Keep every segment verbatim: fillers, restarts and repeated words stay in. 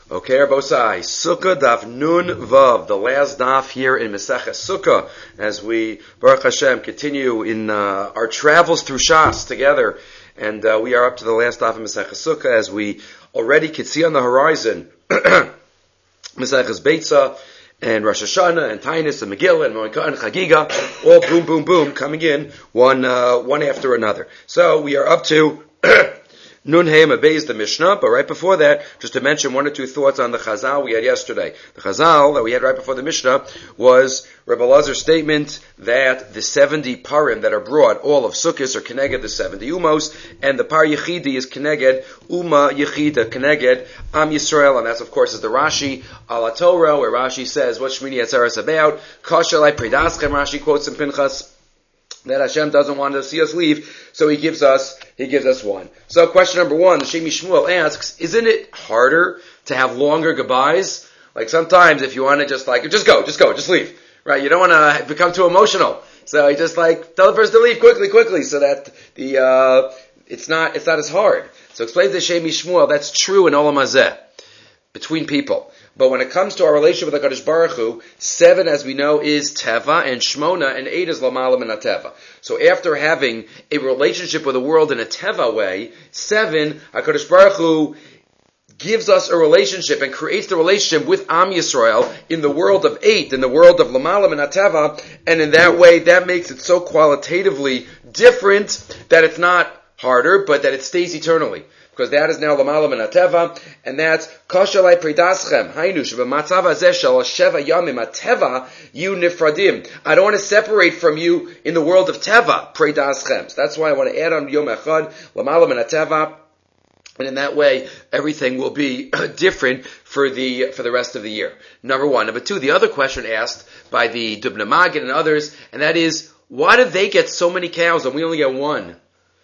Okay, Rabosai, Sukkah Daf Nun Vav, the last daf here in Mesechus Sukkah, as we, Baruch Hashem, continue in uh, our travels through Shas together, and uh, we are up to the last daf in Mesechus Sukkah, as we already could see on the horizon, Mesechus Beitza, and Rosh Hashanah, and Tainus, and Megillah, and Moed and Chagiga, all boom, boom, boom, coming in, one uh, one after another. So we are up to Nun Hey Mabez, the Mishnah, but right before that, just to mention one or two thoughts on the Chazal we had yesterday. The Chazal that we had right before the Mishnah was Rebbe Lazar's statement that the seventy parim that are brought, all of Sukkot, are Keneged the seventy Umos, and the Par Yechidi is Keneged, Uma Yechida, Keneged, Am Yisrael, and that's of course is the Rashi, Ala Torah, where Rashi says, what Shmini Atzeres is about, Kashalai Predaschem, Rashi quotes in Pinchas, that Hashem doesn't want to see us leave, so He gives us, He gives us one. So question number one, the Shemi Shmuel asks, isn't it harder to have longer goodbyes? Like sometimes if you want to just like, just go, just go, just leave, right? You don't want to become too emotional. So you just like, tell the person to leave quickly, quickly, so that the, uh, it's not, it's not as hard. So explains the Shemi Shmuel, that's true in Olam Hazeh, between people. But when it comes to our relationship with HaKadosh Baruch Hu, seven, as we know, is Teva, and Shmona, and eight is Lamalam and Teva. So after having a relationship with the world in a Teva way, seven, HaKadosh Baruch Hu gives us a relationship and creates the relationship with Am Yisrael in the world of eight, in the world of Lamalam and Teva, and in that way, that makes it so qualitatively different that it's not harder, but that it stays eternally. Because that is now Lamalam and Ateva, and that's Kashalai Predaschem, Hainu, Shebamatzava Zeh Shel Sheva Yamim Ateva, you Nifradim. I don't want to separate from you in the world of Teva, Predaschem. So that's why I want to add on Yom Echad, Lamalam and Ateva, and in that way, everything will be different for the for the rest of the year. Number one. Number two, the other question asked by the Dubna Magid and others, and that is, why did they get so many cows and we only get one?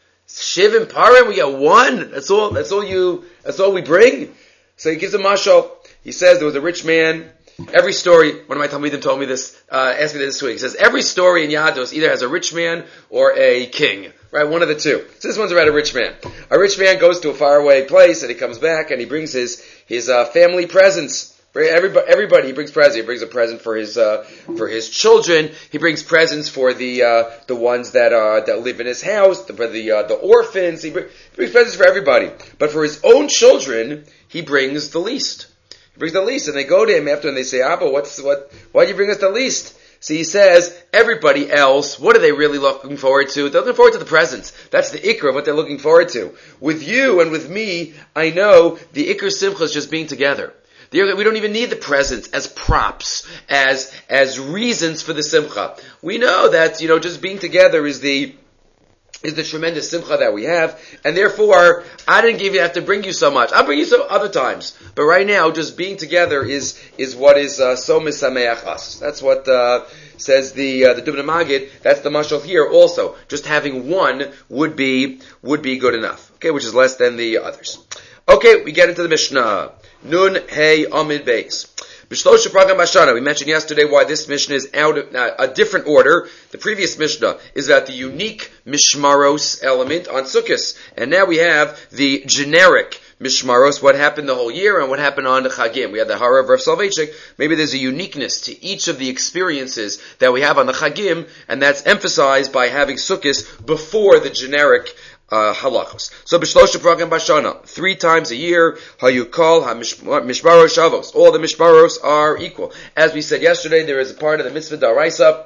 Shivim parim, we get one. That's all. That's all you. That's all we bring. So he gives a mashal. He says there was a rich man. Every story. One of my talmidim told me this. Uh, asked me this week. He says every story in Yadus either has a rich man or a king. Right, one of the two. So this one's about a rich man. A rich man goes to a faraway place and he comes back and he brings his his uh, family presents. Everybody, everybody, he brings presents. He brings a present for his, uh, for his children. He brings presents for the, uh, the ones that, uh, that live in his house, for the, uh, the orphans. He, br- he brings presents for everybody. But for his own children, he brings the least. He brings the least. And they go to him after and they say, Abba, what's, what, why'd you bring us the least? So he says, everybody else, what are they really looking forward to? They're looking forward to the presents. That's the ikr of what they're looking forward to. With you and with me, I know the ikr simcha is just being together. We don't even need the presents as props, as as reasons for the simcha. We know that, you know, just being together is the is the tremendous simcha that we have, and therefore I didn't give you have to bring you so much. I'll bring you some other times, but right now, just being together is is what is uh, so misameach us. That's what uh, says the uh, the Dubna Magid. That's the mashal here. Also, just having one would be would be good enough. Okay, which is less than the others. Okay, we get into the Mishnah. Nun Hey Amid Beis. B'shlosha Pragam Bashana. We mentioned yesterday why this Mishnah is out of uh, a different order. The previous Mishnah is about the unique Mishmaros element on Sukkos. And now we have the generic Mishmaros, what happened the whole year and what happened on the Chagim. We had the Harav Rav Soloveitchik. Maybe there's a uniqueness to each of the experiences that we have on the Chagim, and that's emphasized by having Sukkos before the generic Uh, halachos. So b'shlosha pragim bashana, three times a year, hayukol ha-mishmaros shavos. All the mishmaros are equal. As we said yesterday, there is a part of the mitzvah daraisa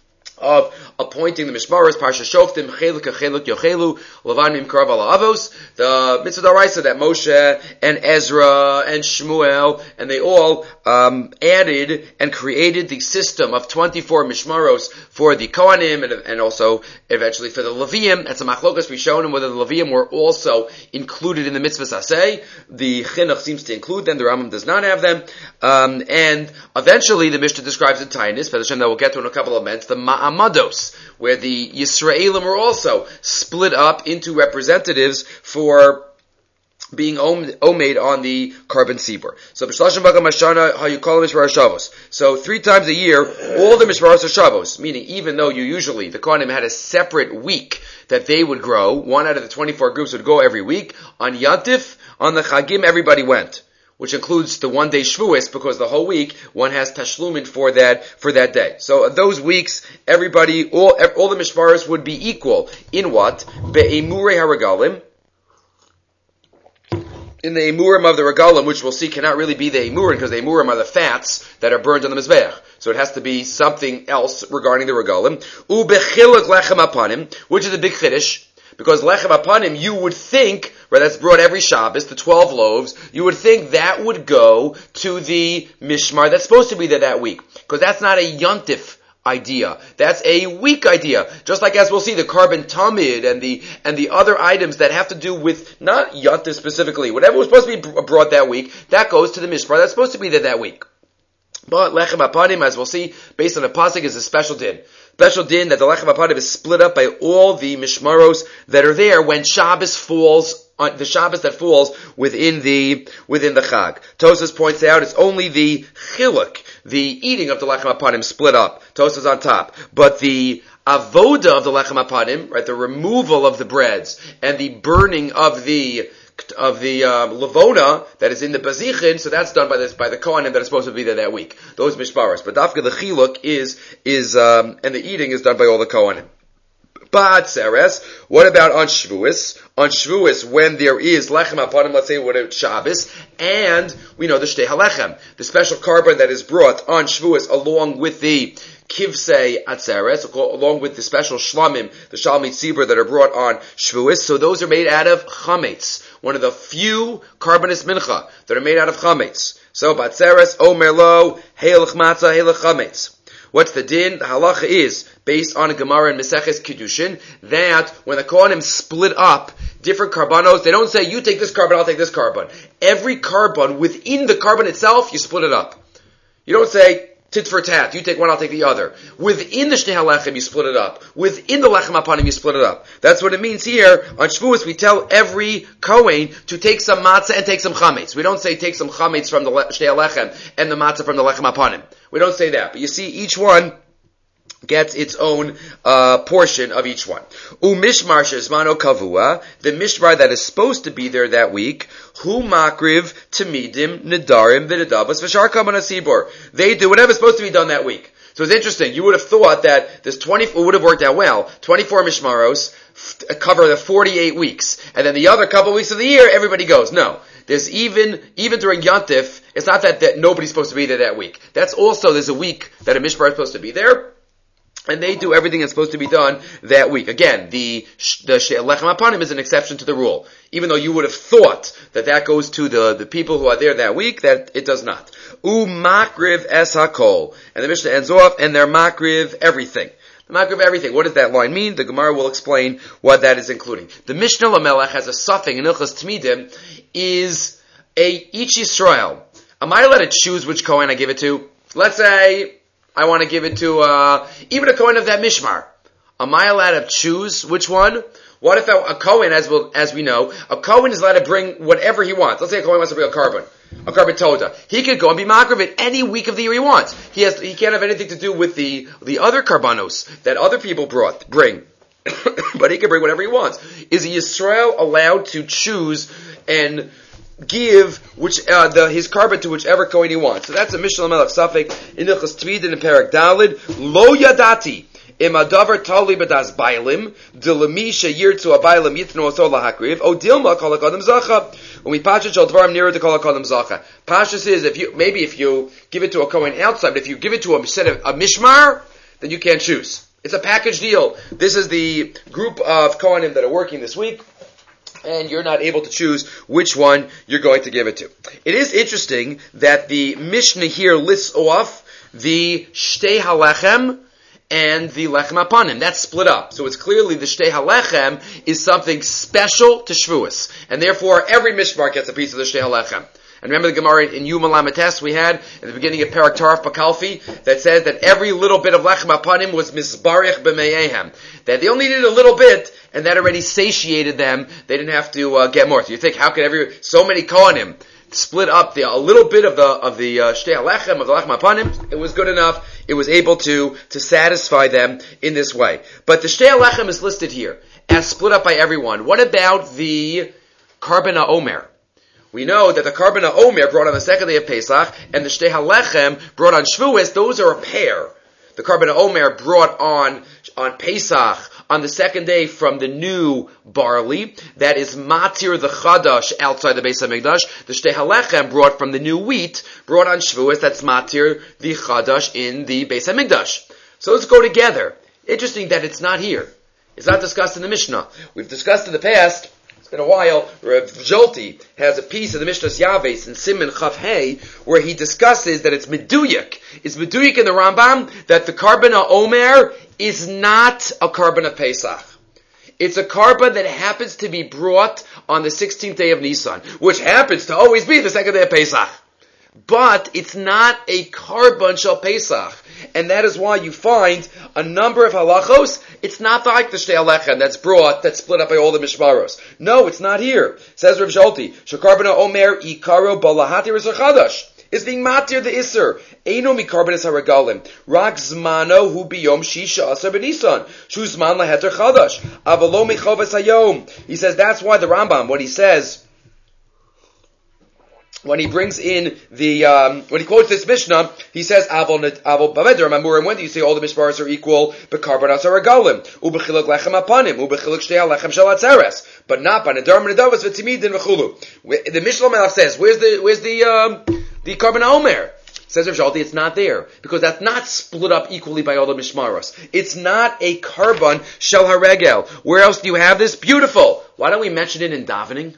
of appointing the mishmaros, parsha shoftim, cheluk cheluk yochelu, levanim karav ala avos, the mitzvah daraisa that Moshe and Ezra and Shmuel, and they all um, added and created the system of twenty-four mishmaros for the Kohanim and, and also eventually for the Leviim. That's a machlokas we've shown them whether the Leviim were also included in the mitzvah saseh. The Chinuch seems to include them, the Rambam does not have them. Um, and eventually the Mishnah describes in Tainis, for the Shem that we'll get to in a couple of minutes, the Ma'amados, where the Yisraelim were also split up into representatives for being omed on the carbon tzibur. So b'shlashim bagam hashana hayukol mishmaros shavos. So three times a year, all the mishmaros are shavos. Meaning, even though you usually the Kohanim had a separate week that they would grow, one out of the twenty-four groups would go every week. On Yantif, on the Chagim, everybody went. which includes the one day Shavuos, because the whole week one has tashlumin for that for that day. So those weeks, everybody, all all the mishmaros would be equal in what? Be'emurei haragalim. In the emurim of the regalim, which we'll see cannot really be the emurim, because the emurim are the fats that are burned on the mizbeach. So it has to be something else regarding the regalim. U'bechiluk lechem apanim, which is a big chiddush, because lechem apanim, you would think, right, that's brought every Shabbos, the twelve loaves, you would think that would go to the mishmar that's supposed to be there that week, because that's not a yontif idea. That's a weak idea. Just like, as we'll see, the carbon tamid and the and the other items that have to do with not yontif specifically, whatever was supposed to be brought that week, that goes to the mishmar that's supposed to be there that week. But lechem apanim, as we'll see, based on the pasuk, is a special din. Special din that the lechem apanim is split up by all the mishmaros that are there when Shabbos falls on the Shabbos that falls within the within the Chag. Tosas points out it's only the chiluk, the eating of the lechem apanim, split up. Tosas on top, but the avoda of the lechem apanim, right, the removal of the breads and the burning of the of the um, levona that is in the bazichin, so that's done by this by the kohanim that is supposed to be there that week. Those mishparos, but dafka the chiluk is is um, and the eating is done by all the kohanim. But Seres, what about on Shavuos? On Shavuos, when there is lechem apanim, let's say what it's Shabbos, and we know the shtei halechem, the special carbon that is brought on Shavuos along with the kivsei atzeres, along with the special shlamim, the shalmei tzibur that are brought on Shavuos. So those are made out of chametz, one of the few karbanis mincha that are made out of chametz. So batzeres omer lo heilach matzah heilach chametz. What's the din? The halacha is, based on a Gemara in Meseches Kiddushin, that when the Kohanim split up different karbanos, they don't say, you take this carbon, I'll take this carbon. Every carbon, within the carbon itself, you split it up. You don't say, tit for tat, you take one, I'll take the other. Within the Shnei HaLechem, you split it up. Within the Lechem Apanim, you split it up. That's what it means here. On Shavuos, we tell every Kohen to take some matzah and take some chametz. We don't say take some chametz from the Shnei HaLechem and the matzah from the Lechem Apanim. We don't say that. But you see, each one gets its own uh, portion of each one. Umishmar shezmano kavua, the mishmar that is supposed to be there that week, hu makriv tamidim nedarim v'nedavos v'shar kaman asibor. They do whatever's supposed to be done that week. So it's interesting. You would have thought that this twenty it would have worked out well. twenty-four mishmaros f- cover the forty-eight weeks, and then the other couple of weeks of the year, everybody goes. No. There's even, even during Yontif, it's not that, that nobody's supposed to be there that week. That's also, there's a week that a mishmar is supposed to be there, and they do everything that's supposed to be done that week. Again, the the lechem apanim is an exception to the rule. Even though you would have thought that that goes to the, the people who are there that week, that it does not. U makriv es hakol. And the Mishnah ends off, and they're makriv everything. The makriv everything. What does that line mean? The Gemara will explain what that is including. The Mishnah Lamelech has a suffix in Ilchas Tmidim, is a each Yisrael. Am I allowed to choose which Kohen I give it to? Let's say I want to give it to uh, even a Kohen of that Mishmar. Am I allowed to choose which one? What if a, a Kohen, as, we'll, as we know, a Kohen is allowed to bring whatever he wants. Let's say a Kohen wants to bring a carbon, a carbon toda. He could go and be makriv it any week of the year he wants. He has, he can't have anything to do with the the other karbanos that other people brought bring, but he can bring whatever he wants. Is Yisrael allowed to choose and give which uh, the his carbon to whichever Kohen he wants? So that's a Mishnah Melech Safek in Ilchas Tvidin in Perek Dalid. Lo yadati im adavar tali b'das bailim dilemi sheyirtzu abaylim yitnu oso lahakriv o dilma kol hakadam zacha. When we pasha shal dvarim nearer to kol hakadam zacha. Pasha says if you maybe if you give it to a Kohen outside, but if you give it to a set of a mishmar, then you can't choose. It's a package deal. This is the group of Kohanim that are working this week, and you're not able to choose which one you're going to give it to. It is interesting that the Mishnah here lists off the Shtei HaLechem and the Lechem Apanim. That's split up. So it's clearly the Shtei HaLechem is something special to Shavuos. And therefore, every Mishmar gets a piece of the Shtei HaLechem. And remember the Gemara in Yuma Lamites we had at the beginning of Parak Taraf Bakalfi that says that every little bit of Lechem Apanim was Mizbarich B'meyehem. That they only needed a little bit, and that already satiated them. They didn't have to uh, get more. So you think, how could every so many Kohanim split up the a little bit of the of the uh, Shtei HaLechem, of the Lechem Apanim? It was good enough. It was able to to satisfy them in this way. But the Shtei HaLechem is listed here as split up by everyone. What about the Karban HaOmer? we know that the Karban HaOmer brought on the second day of Pesach, and the Shtei HaLechem brought on Shavuos, those are a pair. The Karban HaOmer brought on, on Pesach, on the second day from the new barley, that is Matir the Chadash outside the Beis HaMikdash. The Shtei HaLechem brought from the new wheat, brought on Shavuos, that's Matir the Chadash in the Beis HaMikdash. So let's go together. Interesting that it's not here. It's not discussed in the Mishnah. We've discussed in the past, it's been a while, Rav Jolti has a piece of the Mishnah's Yaves in Siman Chaf Hey, where he discusses that it's Meduyak. It's Meduyak in the Rambam that the Karban HaOmer is not a Karban of Pesach. It's a Karban that happens to be brought on the sixteenth day of Nisan, which happens to always be the second day of Pesach. But it's not a Karban Shel Pesach. And that is why you find a number of halachos. It's not like the Shtei HaLechem that's brought, that's split up by all the mishmaros. No, it's not here. Says Rav Jolti, Shekarban HaOmer ikaro balahatir chadash. Is being matir the iser. Eino mikarban es haragalim. Rak zmano hu biyom shisha asar b'nisan. Shu zman laheter chadash. Avalo mechovas hayom. He says that's why the Rambam, what he says, when he brings in the, um, when he quotes this Mishnah, he says, Avol Avol Baveder Mamurim, when do you say all the Mishparos are equal? Bekarbanas are regalim. Ubechiluk lechem apanim. Ubechiluk shtei lechem shel atzeres. But not by Nedar Menedavas v'timidin v'chulu. The Mishnah Melach says, where's the, where's the, um, the Karban HaOmer? Says Rav Shalti, it's not there. Because that's not split up equally by all the Mishmaros. It's not a Karban shel haregel. Where else do you have this? Beautiful. Why don't we mention it in davening?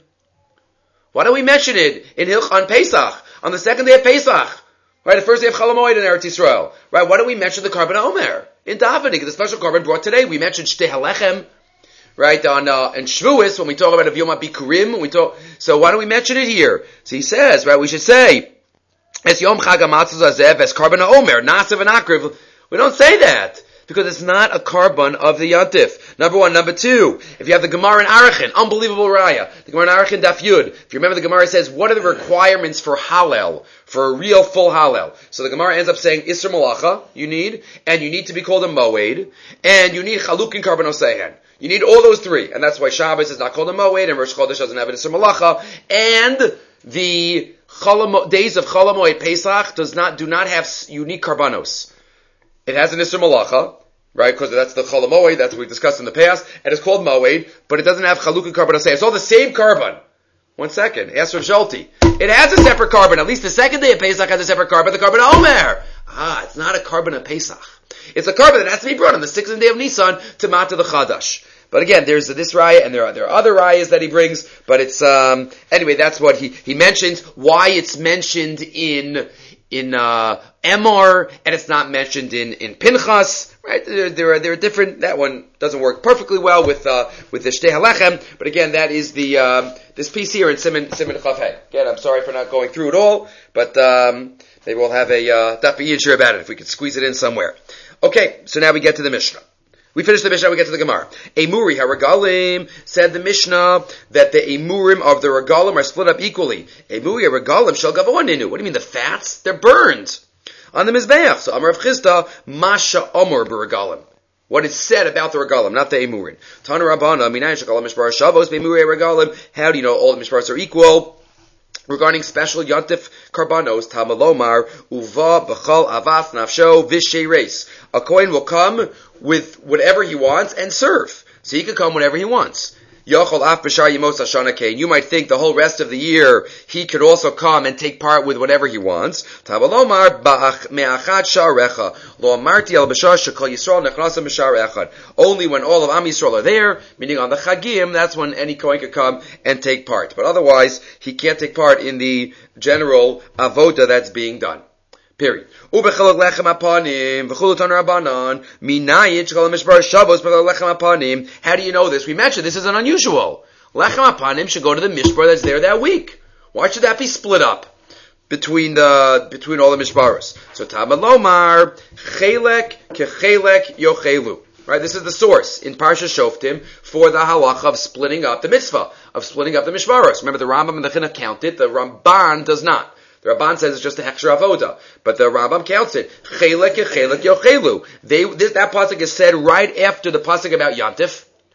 Why don't we mention it in Hilch on Pesach, on the second day of Pesach, right? The first day of Chol Hamoed in Eretz Yisrael, right? Why don't we mention the Karban HaOmer in davening, the special Karban brought today? We mentioned Shtei HaLechem, right? On uh, in Shavuos when we talk about Yom HaBikurim, when we talk. So why don't we mention it here? So he says, right? We should say es Yom Chag HaMatzos Hazev es Karban HaOmer Nasav and Akriv. We don't say that. Because it's not a Karban of the Yantif. Number one. Number two, if you have the Gemara in Arachin, unbelievable raya. The Gemara in Arachin Daf Yud. If you remember, the Gemara says, what are the requirements for Hallel? For a real full Hallel? So the Gemara ends up saying, Isser Malacha, you need, and you need to be called a Moed, and you need Chaluk and Karban Osehen. You need all those three. And that's why Shabbos is not called a Moed, and Rosh Chodesh doesn't have an Isser Malacha, and the Cholamo, days of Chol Hamoed Pesach does not, do not have unique Karbanos. It has an Isser Malacha, right? Because that's the Chol Hamoed, that's what we discussed in the past, and it's called Moed, but it doesn't have Chaluk and Karban Oseh. It's all the same Karban. One second, ask Rav Shalti. It has a separate Karban. At least the second day of Pesach has a separate Karban, the Karban HaOmer. Ah, it's not a Karban of Pesach. It's a Karban that has to be brought on the sixth day of Nisan to Mata the Chadash. But again, there's this raya, and there are there are other rayas that he brings. But it's um anyway. That's what he he mentions. Why it's mentioned in in uh Emor, and it's not mentioned in in Pinchas. Right? There, there are there are different. That one doesn't work perfectly well with uh with the Shtei HaLechem. But again, that is the um this piece here in Siman Siman Chaf Hey. Again, I'm sorry for not going through it all, but um maybe we'll have a uh, daf b'yid about it if we could squeeze it in somewhere. Okay, so now we get to the Mishnah. We finish the Mishnah, we get to the Gemara. Emuri HaRegalim, said the Mishnah that the Emurim of the Regalim are split up equally. Emuri HaRegalim shel gavoa ninu. What do you mean the fats? They're burned on the Mizbeach. So Amar Rav Chisda, Masha Amor b'Regalim. What is said about the Regalim, not the Emurim. Tana Rabbana, Minayin Shekala Mishpar Shavos, Emuri HaRegalim. How do you know all the Mishparos are equal? Regarding special Yontif Karbanos, Tamalomar, Uva, Bechal, Avas, Nafsho, Vishay Reis. A Kohen will come with whatever he wants and serve. So he can come whenever he wants. Yochol Af B'Shar Yemos Hashana Kain. You might think the whole rest of the year he could also come and take part with whatever he wants. Tabalomar Me'achad Sharecha Lo Amarti Al B'Shar Shekol Yisrael Nechnasa B'Shar Echad. Only when all of Am Yisrael are there, meaning on the Chagim, that's when any Kohen could come and take part. But otherwise, he can't take part in the general avoda that's being done. Period. Ubechalok lechem apanim v'chulutan rabbanon minayit shekol mishbar shavos bechalok lechem apanim. How do you know this? We mentioned this is an unusual. Lechem apanim should go to the mishbar that's there that week. Why should that be split up between the between all the mishbaros? So Tamalomar chelek kechelek yochelu. Right, this is the source in Parsha Shoftim for the halacha of splitting up the mitzvah of splitting up the mishbaros. Remember, the Rambam and the Chinuch count it. The Ramban does not. The Ramban says it's just a hechsher avoda, but the Rambam counts it. Chelek yechelek yochelu. They this, that pasuk is said right after the pasuk about Yantif,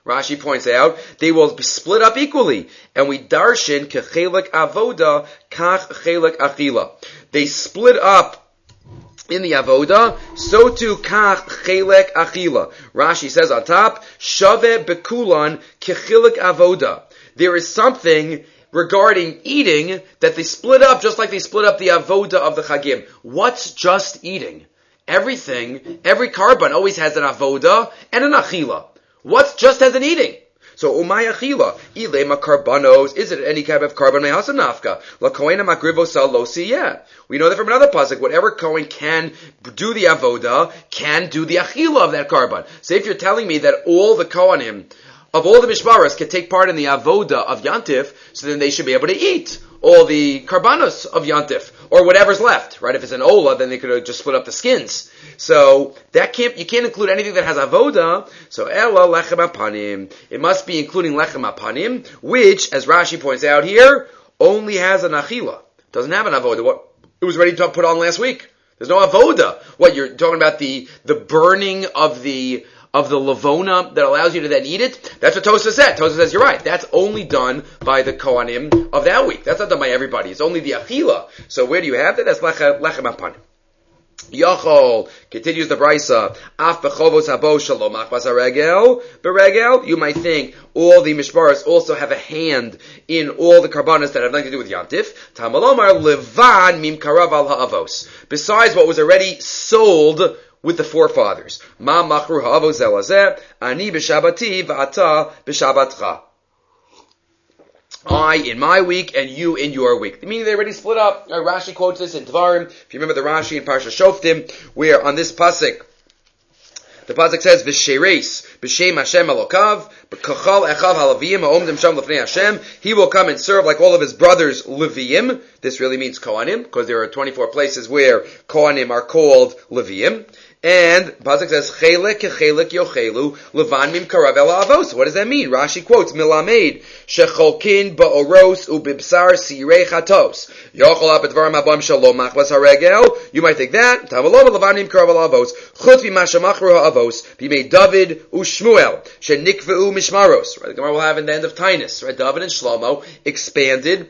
Rashi points out, they will be split up equally. And we darshan kechelek avoda kach chelek achila. They split up in the avoda, so too kach chelek achila. Rashi says on top, shave bekulan kechelek avoda. There is something regarding eating that they split up just like they split up the avoda of the chagim. What's just eating? Everything, every carbon always has an avoda and an achila. What's just as an eating? So umay achila, ilema karbanos. Is it any kind of carbon? Mehasa nafka la kohen makrivo sal lo siyeh. We know that from another pasuk. Whatever kohen can do the avoda can do the achila of that carbon. So if you're telling me that all the kohanim of all the mishmaros can take part in the avoda of yantif, so then they should be able to eat all the karbanos of yantif, or whatever's left, right? If it's an ola, then they could have just split up the skins. So that can't, you can't include anything that has avoda. So ela lechem apanim. It must be including lechem apanim, which, as Rashi points out here, only has an achila. Doesn't have an avoda. What it was ready to put on last week. There's no avoda. What, you're talking about the the burning of the of the lavona that allows you to then eat it? That's what Tosa said. Tosa says, you're right. That's only done by the Kohanim of that week. That's not done by everybody. It's only the Achila. So where do you have that? That's Lechem Apanim. Yachol continues the brisa. Af bechovos habo shalom achbas haregel beregel. You might think all the mishmaros also have a hand in all the karbanos that have nothing to do with yantif. Tamalomar levan mim karav al haavos. Besides what was already sold with the forefathers. Ma machru ha'avos zelazeh ani b'shabati v'ata b'shabatcha. I in my week and you in your week. Meaning they already split up. Uh, Rashi quotes this in Dvarim. If you remember the Rashi in Parsha Shoftim, where on this pasuk, the pasuk says, "V'shereis b'shem Hashem Elokav b'kachal echav halaviyim ha'omdim sham lefnei Hashem." He will come and serve like all of his brothers Leviyim. This really means Kohanim, because there are twenty-four places where Kohanim are called Leviyim. And pasuk says, "Chelek kechelek yochelu levan mim karav el avos." What does that mean? Rashi quotes, "Milamed shecholkin ba'oros ubibsar sirei chatos yochol apetvarim habam shalom machbas haregel." You might think that tamalom levan mim karav el avos chutz v'mashamachru ha'avos b'mei David u'Shmuel shenikveu mishmaros. Right, the Gemara will have in the end of Tainus. Right, David and Shlomo expanded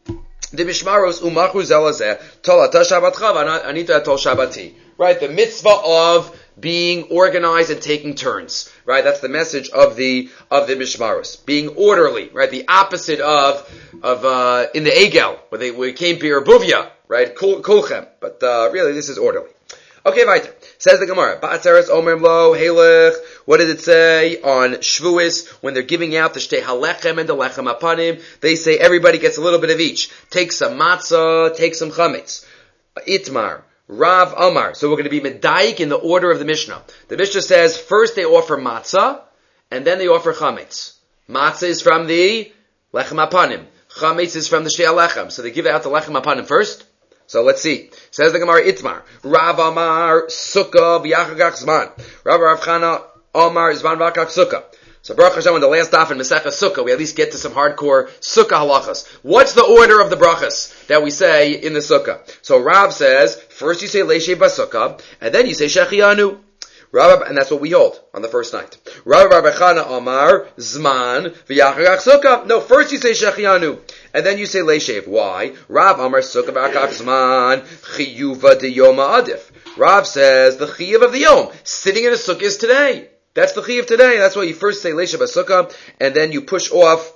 the mishmaros u'machru zelazeh tolata shabbatcha v'anita tol shabbati. Right, the mitzvah of being organized and taking turns. Right, that's the message of the of the mishmaros, being orderly. Right, the opposite of of uh, in the Egel where they where it came Buvia. Right, kulchem. But uh, really, this is orderly. Okay, weiter. Says the Gemara. Ba'atzeres omer lo helech. What did it say on Shvuos when they're giving out the shtei halechem and the lechem apanim? They say everybody gets a little bit of each. Take some matzah, take some chametz. Itmar. Rav Amar. So we're going to be medayik in the order of the Mishnah. The Mishnah says first they offer matzah, and then they offer chametz. Matzah is from the lechem apanim. Chametz is from the shtei halechem. So they give out the lechem apanim first. So let's see. Says the Gemara Itmar. Rav Amar sukkah v'yachagach zman. Rav Rav Chana Amar zman v'yachagach sukkah. So Baruch Hashem, on the last daf in Masechah Sukkah, we at least get to some hardcore Sukkah halachas. What's the order of the brachas that we say in the Sukkah? So Rav says, first you say Leishei Basukkah, and then you say Shechianu. Rav, and that's what we hold on the first night. Rav Rav Chana Amar Zman v'Yachagach Sukkah. No, first you say Shechianu, and then you say Leishei. Why? Rav Amar Sukkah v'Yachagach Zman Chiyuva de Yoma Adif. Rav says the Chiyuv of the Yom, sitting in a Sukkah is today. That's the chiyuv today. That's why you first say Leisha Basukkah, and then you push off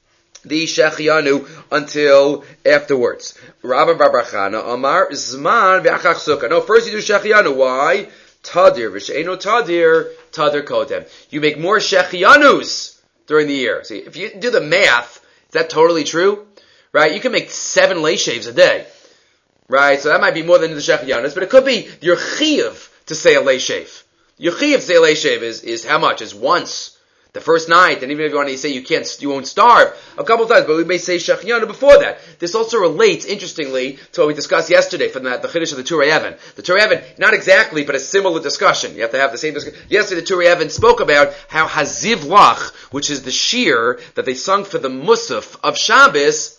the Shechianu until afterwards. Rabbi Barbachana Amar Zman v'Achach Sukkah. No, first you do Shechianu. Why? Tadir v'she'eno Tadir Tadir Kodem. You make more Shechianus during the year. See, if you do the math, is that totally true? Right? You can make seven Leishavs a day. Right? So that might be more than the Shechianus, but it could be your chiyuv to say a Leishav. Your chiyuv say leishev is, is how much? Is once. The first night, and even if you want to say you can't, you won't starve, a couple of times, but we may say shechianu before that. This also relates, interestingly, to what we discussed yesterday from the, the Chiddush of the Turei Even. The Turei Even, not exactly, but a similar discussion. You have to have the same discussion. Yesterday the Turei Even spoke about how Haziv Lach, which is the shir that they sung for the Musaf of Shabbos,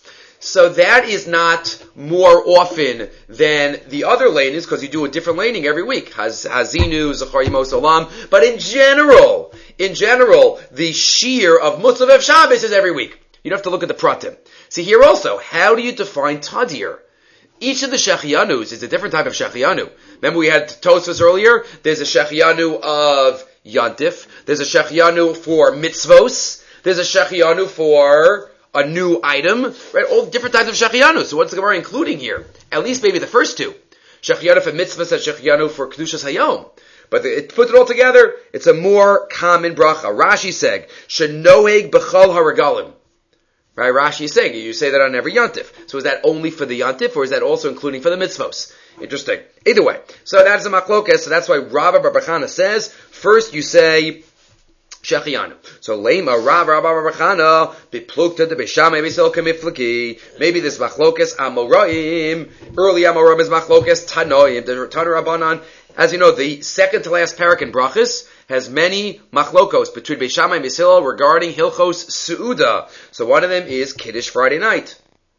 So that is not more often than the other lanings, because you do a different laning every week. Haz, hazinu, zachar yimos olam. But in general, in general, the shear of Mutzav Ev Shabbos is every week. You don't have to look at the pratim. See here also, how do you define tadir? Each of the shechianus is a different type of shechianu. Remember we had Tosfos earlier? There's a shechianu of yantif. There's a shechianu for mitzvos. There's a shechianu for a new item. Right? All different types of shechianu. So what's the Gemara including here? At least maybe the first two. Shechianu for mitzvahs and shechianu for kedushas hayom. But the, it puts it all together, it's a more common bracha. Rashi said, "Shenoeg b'chol haragalim." Right, Rashi is saying, you say that on every yantif. So is that only for the yantif, or is that also including for the mitzvos? Interesting. Either way. So that's a machlokas, so that's why Rabba Bar Bar Chana says, first you say, shechianu. So lema Rav Rabba Bar Bar Chana, biplukta de beshamay bisil kamiflaki. Maybe this machlokas amoraim, early amoraim is machlokas tanoim, the Tanu Rabbanan. As you know, the second to last parak in Brachos has many machlokos between Beis Shammai and Beis Hillel regarding Hilchos Su'uda. So one of them is Kiddush Friday night.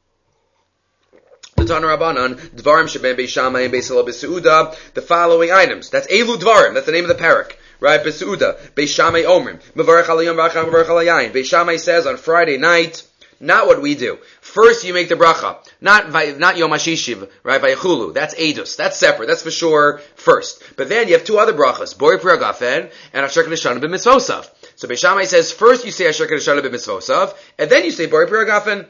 The Tanu Rabbanan, Dvarim Sheben Beis Shammai and Beis Hillel B'Su'uda, the following items. That's Elu Dvarim, that's the name of the parak. Right, B'Su'uda, Beis Shammai Omrim, Mevarech Al Yom V'Achar Mevarech Al Yayin. Beis Shammai says on Friday night, not what we do. First you make the bracha. Not not Yom HaShishiv, right? Vayechulu. That's Eidos. That's separate. That's for sure first. But then you have two other brachas. Bori Pri Hagafen and Asher Kedeshanu B'Mitzvosav. So Beis Shammai says first you say Asher Kedeshanu B'Mitzvosav, and then you say Bori Pri Hagafen.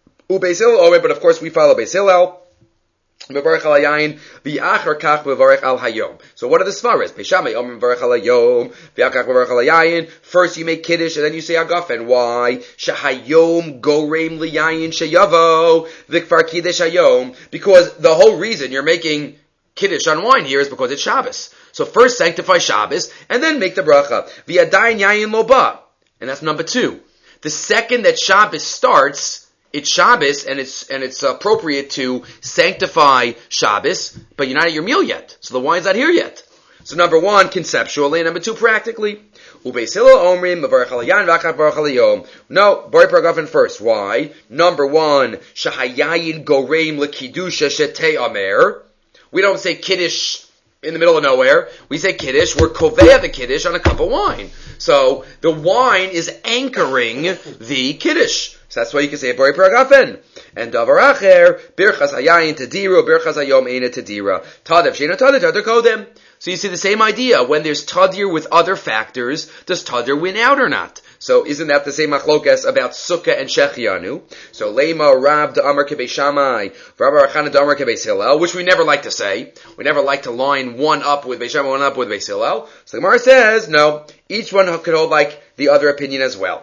U Beis Hillel Omer, but of course we follow Beis Hillel. Mevarech al hayayin, v'achar kach mevarech al hayom. So what are the svaras? Beis Shammai Omer mevarech al hayom, v'achar mevarech al hayayin. First you make kiddush and then you say hagafen. Why? Shehayom goreim liyayin sheyavo v'kfar kiddush hayom. Because the whole reason you're making kiddush on wine here is because it's Shabbos. So first sanctify Shabbos and then make the bracha. V'yadayin yayin lo ba. And that's number two. The second that Shabbos starts, it's Shabbos, and it's and it's appropriate to sanctify Shabbos, but you're not at your meal yet, so the wine's not here yet. So number one, conceptually, and number two, practically. Ubeis Hillel omrim mevarech al hayayin v'achar mevarech al hayom. No, Bori Pri Hagafen first. Why? Number one, shahayayin goreim lekidusha shetei amer. We don't say kiddush in the middle of nowhere. We say kiddush. We're kovea the kiddush on a cup of wine. So the wine is anchoring the kiddush. So that's why you can say Bori Pri Hagafen. And davar acher, birchas hayayin tedira, birchas hayom eina tedira. Tadev sheina tadev tader kodem. So you see the same idea. When there's tadir with other factors, does tadir win out or not? So isn't that the same machlokas about sukkah and shechianu? So lema Rav da Amar Beis Shammai, Rav Bar Chana da Amar Beis Hillel, which we never like to say. We never like to line one up with Beis Shammai, one up with Beis Hillel. So the Gemara says, no, each one could hold like the other opinion as well.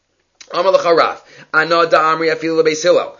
Amar lecha Rav, Ana da Amri afilu Beis Hillel.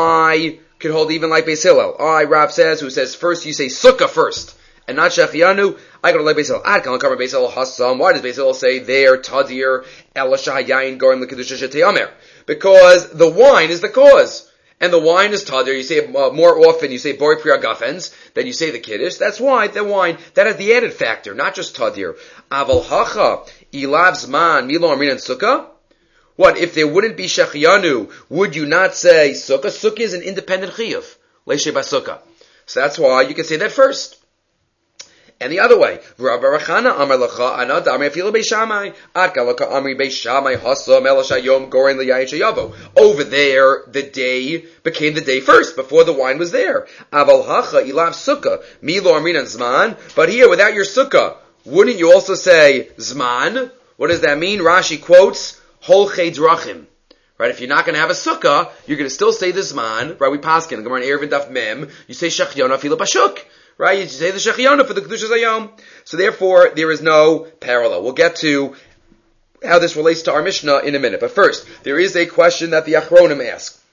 I could hold even like Beis Hillel. I, Rav says, who says first you say sukkah first, and not shechianu. I go to like Beis Hillel. Ad kan l'kamer Beis Hillel hasam. Why does Beis Hillel say there tadir ela shahayayin gorim lekidusha shetei amer? Because the wine is the cause, and the wine is tadir. You say uh, more often. You say Bori Pri Hagafens than you say the kiddush. That's why the wine that has the added factor, not just tadir. Aval hacha ilav zman milo amrin and sukkah. What, if there wouldn't be shechianu, would you not say sukkah? Sukkah is an independent chiyuv. Leishe basukkah. So that's why you can say that first. And the other way, Rav Bar Chana Amar Lecha Ana Damri Afilu Beis Shammai Ad Galaka Amri Beis Shammai Hasam El Shayom Goren Liyayin Sheyavo. Over there, the day became the day first before the wine was there. Aval Hacha Ilav Sukkah Milo Amrinan Zman. But here, without your sukkah, wouldn't you also say Zman? What does that mean? Rashi quotes Holchei Drachim. Right, if you're not going to have a sukkah, you're going to still say the Zman. Right, we paskin Gemara Erevin Daf Mem. You say Shechianu Afilu Bashuk. Right, you say the Shechianu for the Kedushas Hayom. So therefore, there is no parallel. We'll get to how this relates to our Mishnah in a minute. But first, there is a question that the Achronim ask.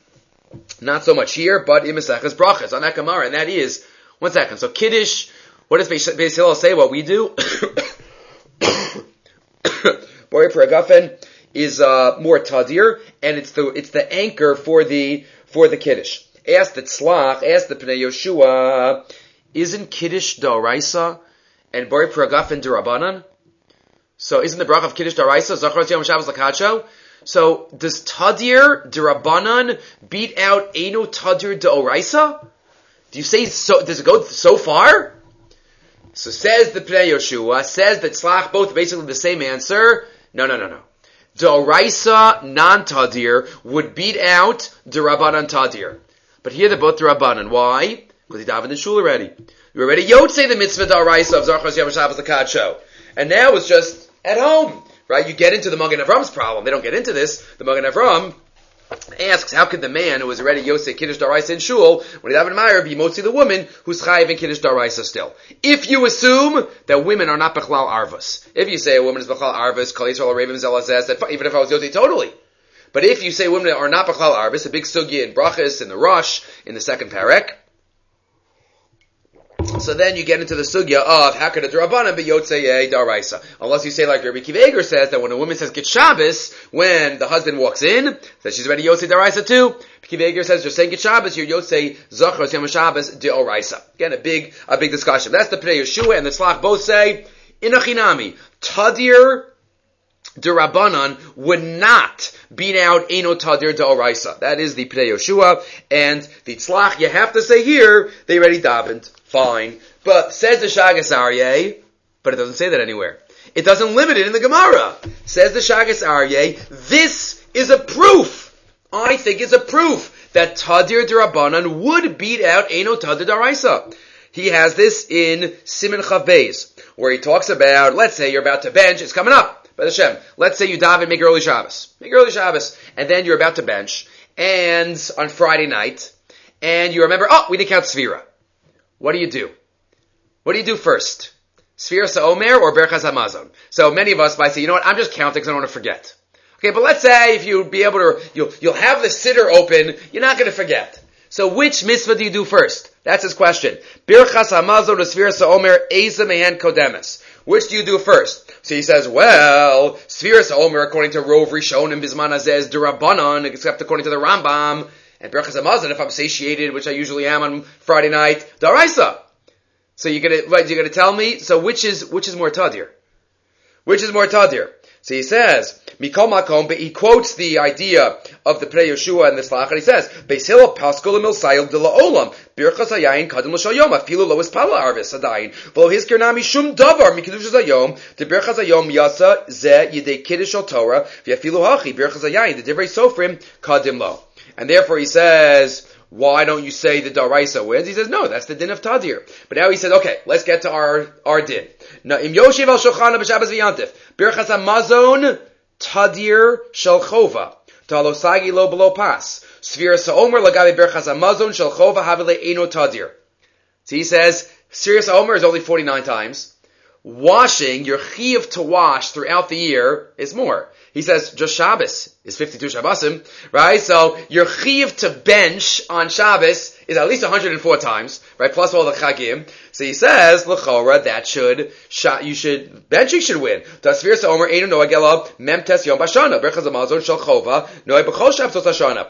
Not so much here, but in Maseches Brachos on that Gemara, and that is, one second. So Kiddush, what does Beis Hillel say? What we do? Bori Pri Hagafen is uh, more tadir, and it's the it's the anchor for the for the Kiddush. Ask the Tzlach, ask the Pnei Yoshua, isn't Kiddush d'oraisa and Bori Pri Hagafen d'Rabbanan? So isn't the bracha of Kiddush d'oraisa Zachar Yom Shabbos Lakacho? So does Tadir D'Rabbanan beat out Eino Tadir D'Oraisa? Do you say so? Does it go so far? So says the Pnei Yoshua, says that Tzlach, both basically the same answer. No, no, no, no. D'Oraisa non-Tadir would beat out D'Rabbanan Tadir. But here they're both D'Rabbanan. Why? Because he davened in shul already. You already Yotzei the mitzvah D'Oraisa of Zarchos Yom Shabbos L'Kadsho. And now it's just at home. Right? You get into the Magen Avram's problem. They don't get into this. The Magen Avram asks, how could the man who was already Yosei Kiddush Daraisa in shul, when he davened Meir, be motzi the woman who's chayiv in Kiddush Daraisa still? If you assume that women are not Bechlal Arvus. If you say a woman is Bechlal Arvus, Kol Yisrael Ravim Zelazes, that even if I was Yosei, totally. But if you say women are not Bechlal Arvus, a big sugya in Brachas, in the Rosh, in the second Parek, so then you get into the sugya of how could a D'Rabbanan be Yotzei Daraisa? Unless you say like Rabbi Akiva Eiger says that when a woman says Get Shabbos, when the husband walks in, that she's ready Yotzei Daraisa too. Akiva Eiger says you're saying Get Shabbos, you're Yotzei Zachros Yom Shabbos D'Oraisa. Again, a big, a big discussion. That's the Pnei Yeshua and the Tzlach both say Inachinami Tadir D'Rabbanan would not beat out Eino Tadir D'Oraisa. That is the Pnei Yeshua and the Tzlach. You have to say here they already davened. Fine. But says the Shagas Aryeh, but it doesn't say that anywhere. It doesn't limit it in the Gemara. Says the Shagas Aryeh, this is a proof. I think it's a proof that Tadir D'Rabbanan would beat out Eino Tadir D'Oraisa. He has this in Siman Chav Beis, where he talks about, let's say you're about to bench, it's coming up, by the Shem. Let's say you daven, make early Shabbos. Make early Shabbos. And then you're about to bench, and on Friday night, and you remember, oh, we didn't count Sfira. What do you do? What do you do first? Sfiras HaOmer or Berachas HaMazon? So many of us might say, you know what, I'm just counting because I don't want to forget. Okay, but let's say if you'd be able to, you'll, you'll have the siddur open, you're not going to forget. So which mitzvah do you do first? That's his question. Berachas HaMazon or Sfiras HaOmer, Eza Mehen Kodemes. Which do you do first? So he says, well, Sfiras HaOmer, according to Rov Rishonim Bizman Hazeh, is D'Rabbanan, except according to the Rambam, and Berachas HaMazon, if I'm satiated, which I usually am on Friday night, D'Oraisa. So you're gonna, right, you're gonna tell me, so which is, which is more Tadir? Which is more Tadir? So he says, Mikol Makom, but he quotes the idea of the Pnei Yeshua and the Tzlach, and he says, Beis Hillel Paskol Milsayil de La'olam, Birchas Hayayin Kadam L'Shayom, Afilu Lois Pala Arvis Hadayin, V'lo Hizkir Nami Shum Davar, Mikiddush Hayom, De Birchas Hayom Yasa, Ze Yidei Kiddush Al Torah, V'afilu Hachi, Birchas Hayayin, the Divrei Sofrim, Kadim Lo. And therefore he says, why don't you say the D'Oraisa wins? He says, no, that's the din of Tadir. But now he says, okay, let's get to our, our din. Now, Im Yoshev al Shochana b'Shabbos v'Yantif, Birchas HaMazon, Tadir shel Chova, Talosagi lo below pas, Sfiras HaOmer lagabi Birchas HaMazon shel Chova havile Eino Tadir. So he says, Sfiras HaOmer is only forty-nine times. Washing, your chiyuv to wash throughout the year is more. He says, just Shabbos is fifty-two Shabbosim, right? So, your chiyuv to bench on Shabbos is at least one hundred four times, right? Plus all the chagim. So he says, l'chora, that should, you should, benching should win. Tasfir sa'omer, einu noa gela, mem tes yom bashana, berchaz amazon shel chova, noa b'chol shabtos hashana.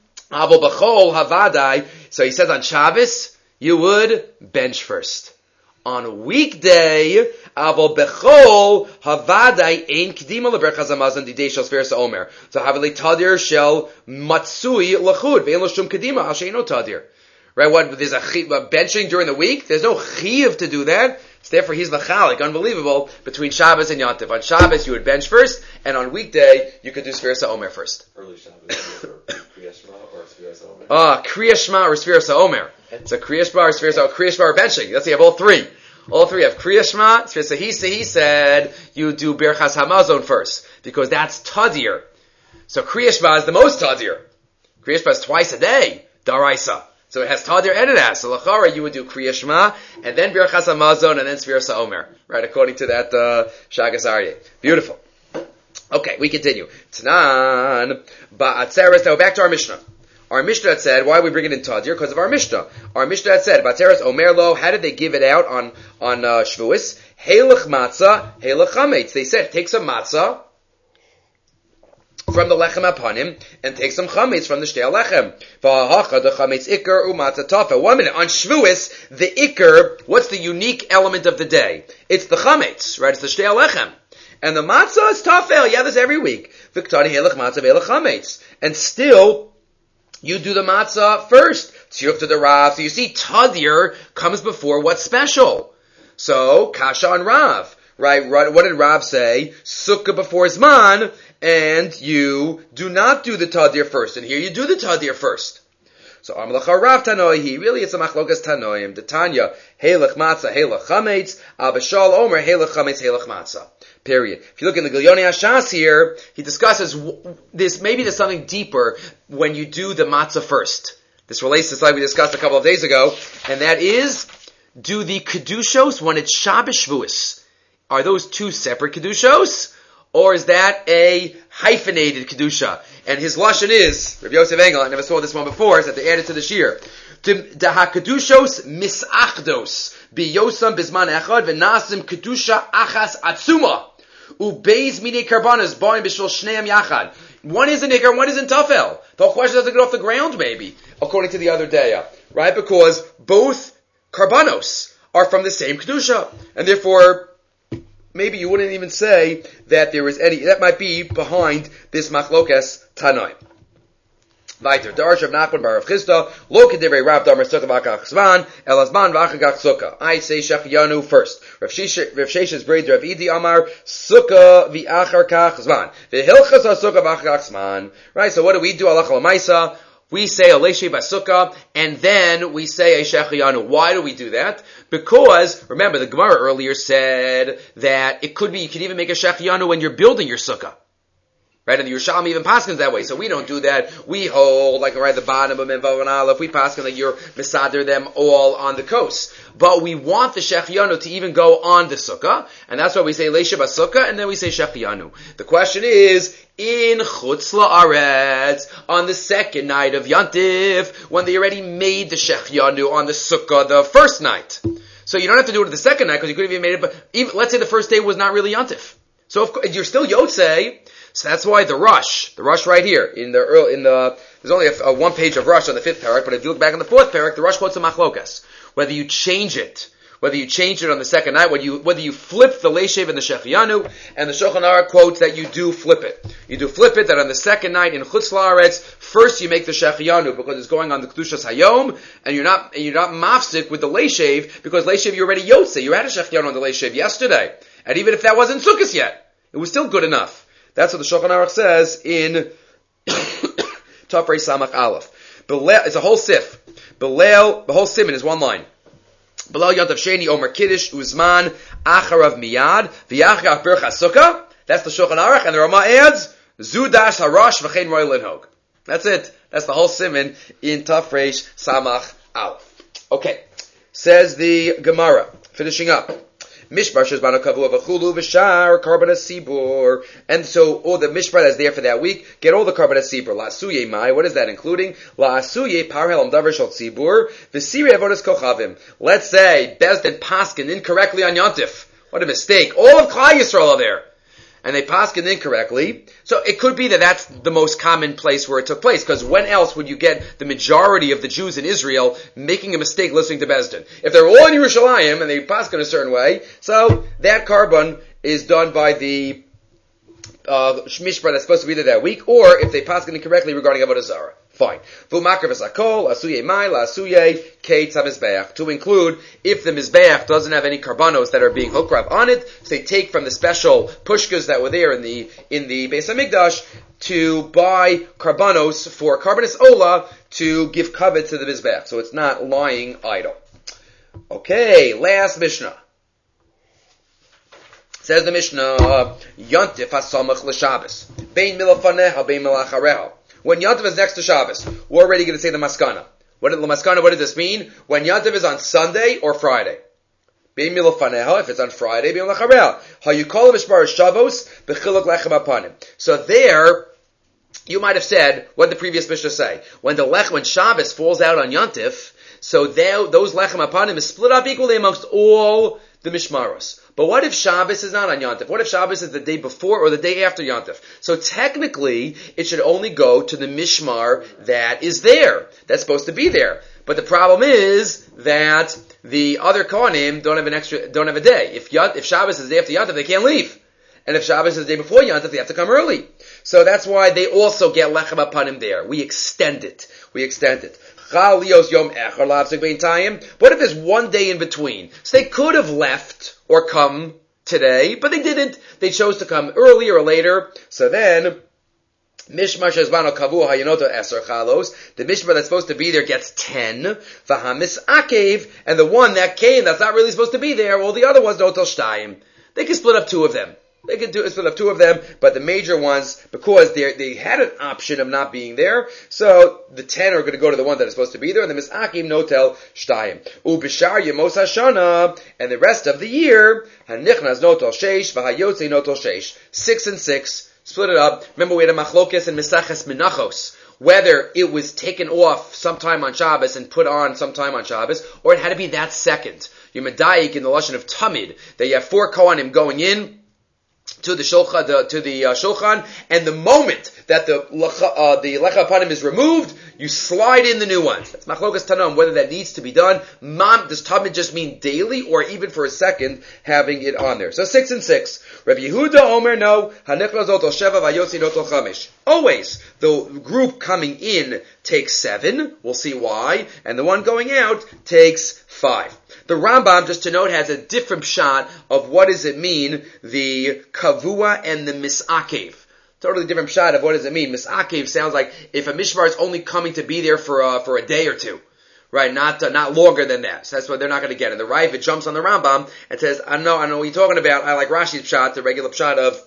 Avo b'chol havadai, so he says on Shabbos, you would bench first. On weekday, avo bechol havadai ein k'dima leberchas hamazon didei shel sfiras haomer. So havili tadir shel matsui lachud ve'en lo shum k'dima al she'eno tadir. Right? What there's a, a benching during the week. There's no chiyuv to do that. So therefore, he's machalik, unbelievable, between Shabbos and Yontif. On Shabbos, you would bench first, and on weekday, you could do sfiras haomer first. Early Shabbos, or Kriya Shema or sfiras haomer. Ah, Kriya Shema or sfiras haomer. So Kriya Shema or sfiras haomer, Kriya Shema or benching. Let's see, you have all three. All three have Kriya Shema. So he, he said you do Birchas HaMazon first because that's Tadir. So Kriya Shema is the most Tadir. Kriya Shema is twice a day, D'Oraisa. So it has Tadir and it has. So L'chara you would do Kriya Shema and then Birchas HaMazon and then Sfiras HaOmer. Right, according to that uh, Shagas Aryeh. Beautiful. Okay, we continue. Tanan Ba'atzeres. Now back to our Mishnah. Our Mishnah had said, why are we bringing in Tadir? Because of our Mishnah. Our Mishnah had said, Bateres Omer Lo, how did they give it out on, on uh, Shavuos? Heilach Matzah, Heilach Chametz. They said, take some Matzah from the Lechem Apanim, and take some Chametz from the Shtei Lechem. V'hacha the Chametz Iker u'Matzah Tafa. One minute, on Shavuos, the Iker, what's the unique element of the day? It's the Chametz, right? It's the Shtei Lechem. And the matzah is tafel. Yeah, this every week. V'ktani helach matzah ve'elach chametz. And still, you do the matzah first. Tziruf to the Rav. So you see, tadir comes before what's special. So, kasha on Rav. Right? What did Rav say? Sukkah before Zman, and you do not do the tadir first. And here you do the tadir first. So, Amlacha Rav Tanoihi, really it's a machlokas Tanoim. The Tanya, Heilach Matzah, Heilach Chametz, Abishal Omer, Heilach Chametz, Heilach Matzah. Period. If you look in the Gilyoni Hashas here, he discusses this, maybe there's something deeper when you do the matzah first. This relates to something we discussed a couple of days ago, and that is, do the Kedushos when it's Shabbos Shavuos. Are those two separate Kedushos? Or is that a hyphenated Kedusha? And his lashon is, Rabbi Yosef Engel, I never saw this one before, is that they added to the shir. The ha-Kedushos misachdos, biyosam bizman echad, v'nasim Kedusha achas atzuma, ubeis mini karbanas, boim b'shul shneim yachad. One is in Iker, one is in Tafel. The whole question doesn't get off the ground, maybe, according to the other day, right? Because both karbanos are from the same Kedusha. And therefore, maybe you wouldn't even say that there is any, that might be behind this machlokas Tanoi. Weiter, Darsh of Nachman Bar of Chisda, lo kedivrei Rav Damar Sukkah v'achach Zman, el Azman v'achach Sukkah. I say Shechiyanu first. Rav Sheshes Breder Rav Idi Amar, Sukkah v'achar kach Zman. V'hilchas ha-Sukkah v'achach Zman. Right, so what do we do? Alach l'maisa. We say a Leshe Basukah, and then we say a Shechiyanu. Why do we do that? Because, remember, the Gemara earlier said that it could be, you can even make a Shechiyanu when you're building your Sukkah. Right? And the Yerushalmi even paskins that way. So we don't do that. We hold, like right at the bottom of Menvav and Aleph, we paskin that you're misader them all on the coast. But we want the Shechiyanu to even go on the Sukkah, and that's why we say Leshe Basukah, and then we say Shechiyanu. The question is, in Chutz La'aretz, on the second night of Yantif, when they already made the Shechiyanu on the Sukkah the first night. So you don't have to do it the second night, because you could have even made it, but even, let's say the first day was not really Yantif. So if, you're still Yotzei, so that's why the rush, the rush right here, in the early, in the, there's only a, a one page of rush on the fifth parak, but if you look back in the fourth parak, the rush quotes a machlokas. Whether you change it, whether you change it on the second night, whether you, whether you flip the Leishev and the Shechiyanu, and the Shulchan Aruch quotes that you do flip it. You do flip it, that on the second night in Chutz La'aretz, first you make the Shechiyanu, because it's going on the Kedushas Hayom, and you're not, and you're not mafsik with the Leishev, because Leishev you already Yotze, you had a Shechiyanu on the Leishev yesterday. And even if that wasn't Sukkos yet, it was still good enough. That's what the Shulchan Aruch says in Tafrei Samach Aleph. It's a whole sif. Belel, the whole siman is one line. Belel Yantav Sheni Omer Kiddush Uzman Acharav Miyad V'Yachrav Bercha Sukkah. That's the Shulchan Aruch, and the Rama adds Zudash Harash V'Chein Roy Linhog. That's it. That's the whole siman in Tafrei Samach Aleph. Okay, says the Gemara. Finishing up. Mishbar Shezbano Kavu Avachulu Vishar Carbon Sibur. And so all the Mishbar that's there for that week, get all the Carbon Sibur. La Asuye Mai, what is that including? La Asuye Parhelam Davar Shal Sibur, Visiri Avodas Kochavim. Let's say Bezdin Paskin incorrectly on Yontif. What a mistake. All of Klal Yisrael are there. And they paskin incorrectly. So it could be that that's the most common place where it took place, because when else would you get the majority of the Jews in Israel making a mistake listening to Bezdin? If they're all in Yerushalayim and they paskin a certain way, so that carbon is done by the uh, Mishpah that's supposed to be there that week, or if they paskin incorrectly regarding Avodah Zarah. Fine. V'makar v'sakol, asuye mai, la asuye, keitz ha-mizbeach. To include, if the mizbeach doesn't have any karbanos that are being hokrav on it, so they take from the special pushkas that were there in the, in the Beis HaMikdash, to buy karbanos for karbanis ola, to give kavod to the mizbeach. So it's not lying idle. Okay, last Mishnah. Says the Mishnah, Yantif ha-samach l'Shabbos, bein milafaneha, bein milachareha. When Yantiv is next to Shabbos, we're already going to say the Maskana. What did the Maskana, what does this mean? When Yantiv is on Sunday or Friday. Bein milafaneha, if it's on Friday, bein milachareha. Ha yukol mishbar Shabbos, b'chiluk lechem apanim. So there, you might have said, what did the previous Mishnah say? When the lech, when Shabbos falls out on Yantif, so there, those lechem apanim is split up equally amongst all the Mishmaros. But what if Shabbos is not on Yantif? What if Shabbos is the day before or the day after Yantif? So technically, it should only go to the Mishmar that is there. That's supposed to be there. But the problem is that the other Kohanim don't have an extra, don't have a day. If Yant, if Shabbos is the day after Yantif, they can't leave. And if Shabbos is the day before Yantif, they have to come early. So that's why they also get Lechem Apanim there. We extend it. We extend it. What if there's one day in between? So they could have left or come today, but they didn't. They chose to come earlier or later. So then, Mishmar Shezbano Kavu Hayanoto Eser Chalos. The Mishmar that's supposed to be there gets ten. Vahamis Akev, and the one that came that's not really supposed to be there, well, the other ones Notel Shtayim. They can split up two of them. They could do split up two of them, but the major ones, because they they had an option of not being there, so the ten are going to go to the one that is supposed to be there, and the Misakim Notel Shtayim. Ubishar Yemos Hashana, and the rest of the year, Hanichnas Notel Sheish, Vahayotze Notel Sheish. Six and six, split it up. Remember we had a Machlokes and Mesaches Menachos, whether it was taken off sometime on Shabbos and put on sometime on Shabbos, or it had to be that second. You're Medayik in the Lashon of Tamid, that you have four Kohanim going in, to the shulchan, the, to the uh, shulchan, and the moment that the uh, the lecha panim is removed, you slide in the new ones. That's machlokas tanom, whether that needs to be done. Mom, does tamid just mean daily, or even for a second having it on there? So six and six. Rabbi Yehuda Omer no hanechlazot al sheva vayotzi not al chamesh. Always the group coming in takes seven. We'll see why, and the one going out takes five. The Rambam, just to note, has a different shot of what does it mean, the kavua and the misakev. Totally different shot of what does it mean. Misakev sounds like if a mishmar is only coming to be there for uh, for a day or two, right? Not uh, not longer than that. So that's what they're not going to get. And the Ravid jumps on the Rambam and says, "I know, I know what you're talking about. I like Rashi's shot, the regular shot of."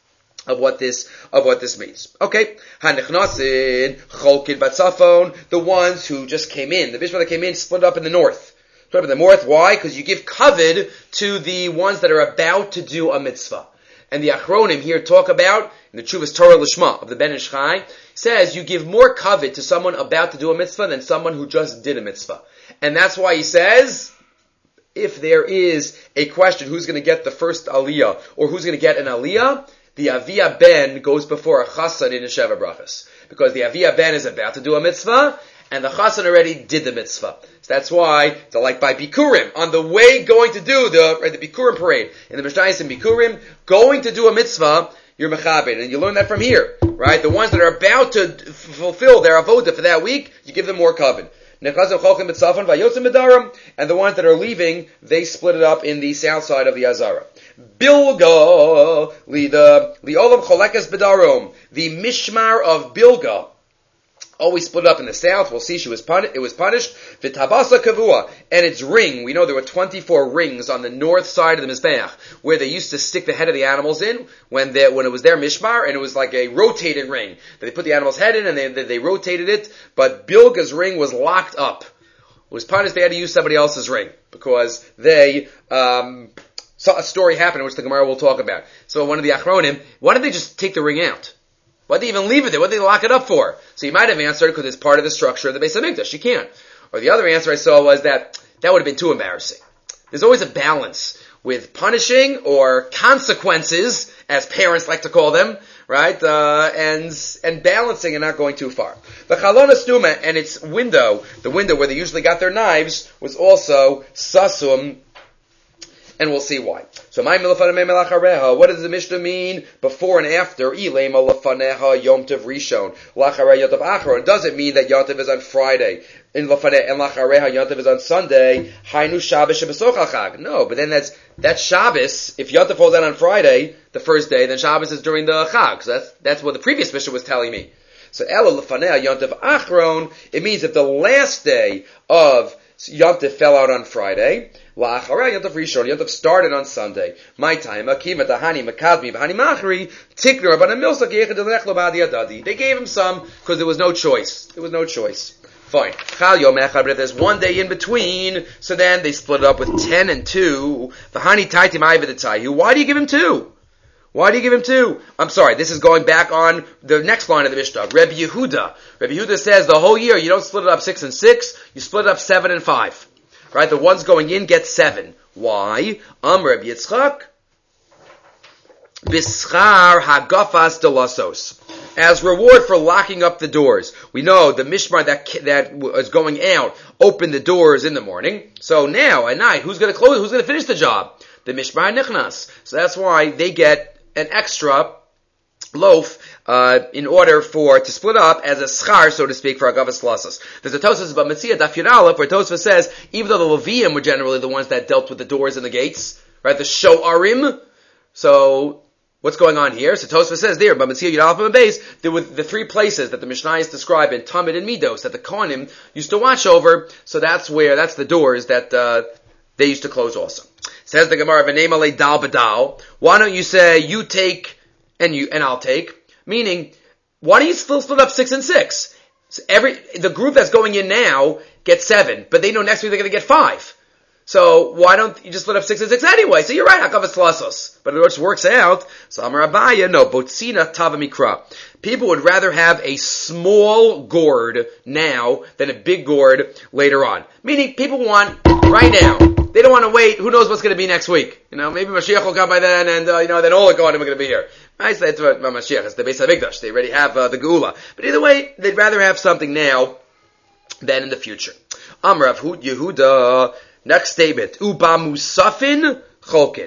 Of what this, of what this means. Okay. Hanichnasin, Cholkid Batzafon, the ones who just came in. The Mishmar that came in split up in the north. Split up in the north. Why? Because you give kavod to the ones that are about to do a mitzvah. And the Achronim here talk about, in the Chuvas Torah Lishma of the Ben Ish Chai, says you give more kavod to someone about to do a mitzvah than someone who just did a mitzvah. And that's why he says, if there is a question who's going to get the first aliyah, or who's going to get an aliyah, the Aviyah Ben goes before a Chassan in the Sheva Brachas. Because the Aviyah Ben is about to do a mitzvah, and the Chassan already did the mitzvah. So that's why, so like by Bikurim, on the way going to do the, right, the Bikurim parade, in the Mishnayos and Bikurim, going to do a mitzvah, you're Mechabed. And you learn that from here, right? The ones that are about to f- fulfill their avodah for that week, you give them more kavod. And the ones that are leaving, they split it up in the south side of the Azara. Bilga, the Olam Cholekas Bedarom, the Mishmar of Bilga, always split up in the south. We'll see she was punished, it was punished. V'tabasa Kavua, and its ring. We know there were twenty-four rings on the north side of the Mizbeach, where they used to stick the head of the animals in when they, when it was their Mishmar, and it was like a rotated ring. They put the animal's head in and they, they, they rotated it, but Bilga's ring was locked up. It was punished, they had to use somebody else's ring, because they, um, saw a story happen, which the Gemara will talk about. So one of the Achronim, why did they just take the ring out? Why did they even leave it there? What did they lock it up for? So you might have answered, because it's part of the structure of the Beis HaMikdash. You can't. Or the other answer I saw was that that would have been too embarrassing. There's always a balance with punishing or consequences, as parents like to call them, right? Uh, and and balancing and not going too far. The Chalon Stuma and its window, the window where they usually got their knives, was also Sasum, and we'll see why. So, what does the Mishnah mean before and after? Yom Tov Rishon, does it mean that Yom Tov is on Friday? And Lachareha Yom Tov is on Sunday? Hainu Shabbos shebesoch Chag. No, but then that's that's Shabbos. If Yom Tov falls out on Friday, the first day, then Shabbos is during the Chag. So that's that's what the previous Mishnah was telling me. So Ela Lefanei Yom Tov Achron. It means if the last day of Yom Tov fell out on Friday, La'acharei Yom Tov Rishon, Yom Tov started on Sunday. My time, Akim Atahani Makadmi B'Hani Machri Tikner Rabbanan Milsa Geichad Delechlo Ba'adi Adadi. They gave him some because there was no choice. There was no choice. Fine. Chal Yom Echad, but if there's one day in between, so then they split it up with ten and two. V'Hani Taitim Ayveditai. Why do you give him two? Why do you give him two? I'm sorry, this is going back on the next line of the Mishnah. Rebbe Yehuda. Rebbe Yehuda says the whole year you don't split it up six and six, you split it up seven and five. Right? The ones going in get seven. Why? Am Rebbe Yitzchak. Bischar hagafas delasos. As reward for locking up the doors. We know the mishmar that that is going out opened the doors in the morning. So now at night, who's going to close? Who's going to finish the job? The mishmar nichnas. So that's why they get an extra loaf uh, in order for to split up as a schar, so to speak, for agavas lasas. There's a Tosfos about Metzia Daf Yud Aleph where Tosfos says even though the Levium were generally the ones that dealt with the doors and the gates, right, the shoarim. So what's going on here? So Tosfos says there, but Metzia Yud Aleph and Beis, there were the three places that the Mishnayos describe in Tamid and Midos that the Kohanim used to watch over. So that's where that's the doors that uh, they used to close also. Says the Gemara, "V'neima le dal b'dal." Why don't you say you take and you and I'll take? Meaning, why don't you still split up six and six? So every the group that's going in now gets seven, but they know next week they're going to get five. So why don't you just split up six and six anyway? So you're right, hakavas lasos. But it just works out. So Amar Abaya, no, botzina tava mikra. People would rather have a small gourd now than a big gourd later on. Meaning, people want right now. They don't want to wait. Who knows what's going to be next week? You know, maybe Mashiach will come by then, and uh, you know, then all the Kohanim are going to be here. Right? So that's what Mashiach is. The Beis Hamikdash. They already have uh, the Geula. But either way, they'd rather have something now than in the future. Amar Rav Yehuda. Next statement. Uba musafin cholkin.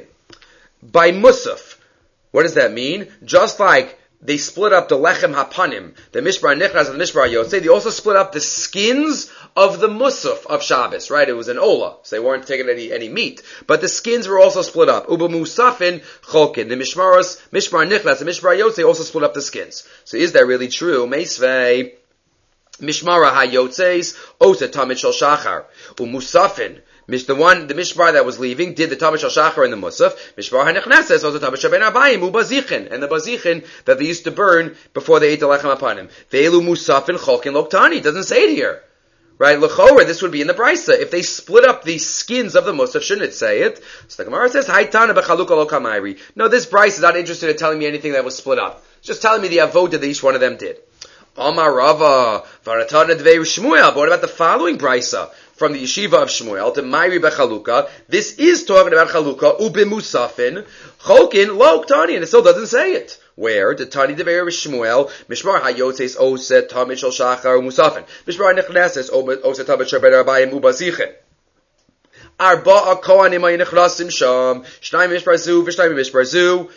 By musaf. What does that mean? Just like they split up the lechem hapanim, the mishbar nichras and the mishbar yotzei, they also split up the skins of the musaf of Shabbos, right? It was an ola, so they weren't taking any, any meat. But the skins were also split up. Uba musafin cholkin. The mishmaros, mishbar nichras and mishbar yotzei also split up the skins. So is that really true? Meisvei mishmara hayotzeis osa tamid shel shachar. Umusafin. The one, the mishbar that was leaving, did the Tamid Shel Shachar and the Musaf. Mishbar HaNechneses, also Tamid Shel Ben Abayim, Ubazichin, and the Bazichin that they used to burn before they ate the Lechem upon him. Ve'elu Musafin Cholkin Loktani, doesn't say it here. Right? L'chora, this would be in the Brisa. If they split up the skins of the Musaf, shouldn't it say it? So the Gemara says, Haitana Bechaluka Lo Kamayri. No, this Brisa is not interested in telling me anything that was split up. It's just telling me the avodah that each one of them did. Amar Rava, Varatana Dvei Shmuel. But what about the following Brisa? From the yeshiva of Shmuel to Mayri bechaluka. This is talking about chaluka ubimusafin cholkin lo ktani, and it still doesn't say it. Where the tani dever Shmuel mishmar hayotzeis oset tamid shel shachar musafin mishmar nechneses oset tamid shel ben abayim ubazichin arba kohanim hayinechnasim sham shnayim mishmar zu v'shnayim mishmar zu.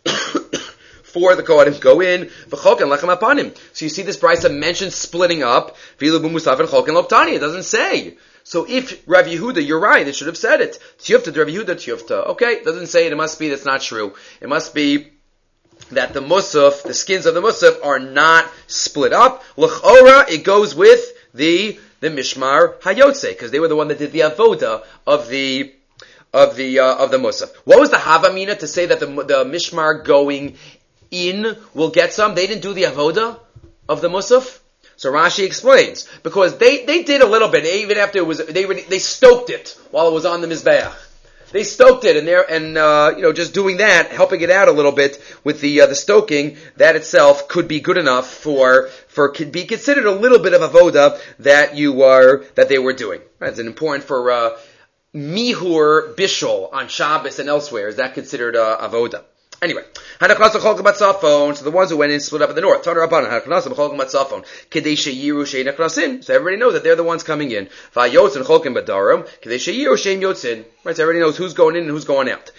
Four the Kohanim go in, v'cholken lechem apanim. So you see this brisa mentions splitting up, v'ilu b'musaf and cholken loktani. It doesn't say. So if Rav Yehuda, you're right, it should have said it. Tiyufta, Rav Yehuda, tiyufta. Okay, it doesn't say it. It must be that's not true. It must be that the musaf, the skins of the musaf, are not split up. L'chora, it goes with the the mishmar hayotze, because they were the one that did the avoda of the of the uh, of the musaf. What was the havamina to say that the the mishmar going in will get some? They didn't do the avoda of the musaf. So Rashi explains, because they, they did a little bit, even after it was, they they stoked it while it was on the Mizbeach. They stoked it, and they're, and, uh, you know, just doing that, helping it out a little bit with the, uh, the stoking, that itself could be good enough for, for, could be considered a little bit of avoda that you are, that they were doing. Right? It's important for, uh, mihur bishul on Shabbos and elsewhere. Is that considered, uh, avoda? Anyway, so the ones who went in split up in the north. So everybody knows that they're the ones coming in. Right, so everybody knows who's going in and who's going out.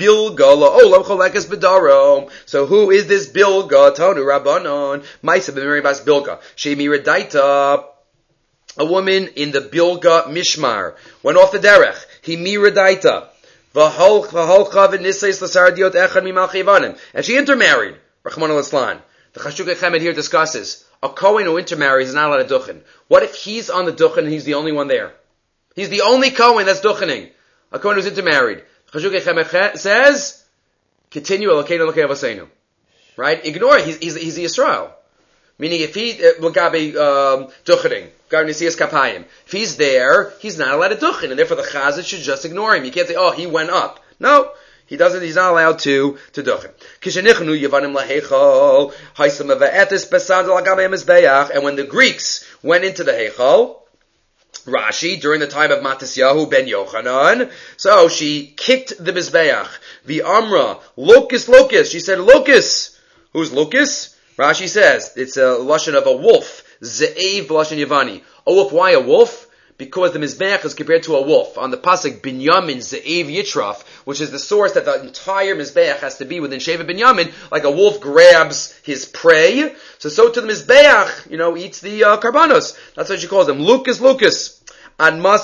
So who is this Bilga? Tonu Rabbanon. Maisa b'miribas Bilga. Shemi Redaita. A woman in the Bilga Mishmar went off the derech. He Miredaita. And she intermarried. Rachmana litzlan. The Chashuk Chemed here discusses a Kohen who intermarries is not allowed to duchen. What if he's on the duchen and he's the only one there? He's the only Kohen that's duchening. A Kohen who's intermarried. The Chashuk Chemed says, continue Elokeinu Elokei Avosenu. Right? Ignore it. He's, he's, he's the Yisrael. Meaning if he, Mugabe, um, duchening. If he's there, he's not allowed to duchen, and therefore the chazan should just ignore him. You can't say, oh, he went up. No, he doesn't, he's not allowed to, to duchen. And when the Greeks went into the Heichal, Rashi, during the time of Matisyahu ben Yochanan, so she kicked the Mizbeach. The Amra, locus, locus. She said, locus. Who's locus? Rashi says, it's a lashon of a wolf. Ze'ev b'lashon Yavani. A wolf, why a wolf? because the Mizbeach is compared to a wolf. On the pasuk Binyamin Ze'ev Yitraf, which is the source that the entire Mizbeach has to be within Sheva Binyamin, like a wolf grabs his prey. So, so to the Mizbeach, you know, eats the uh, karbanos. That's what she calls them. Lucas, Lucas. How much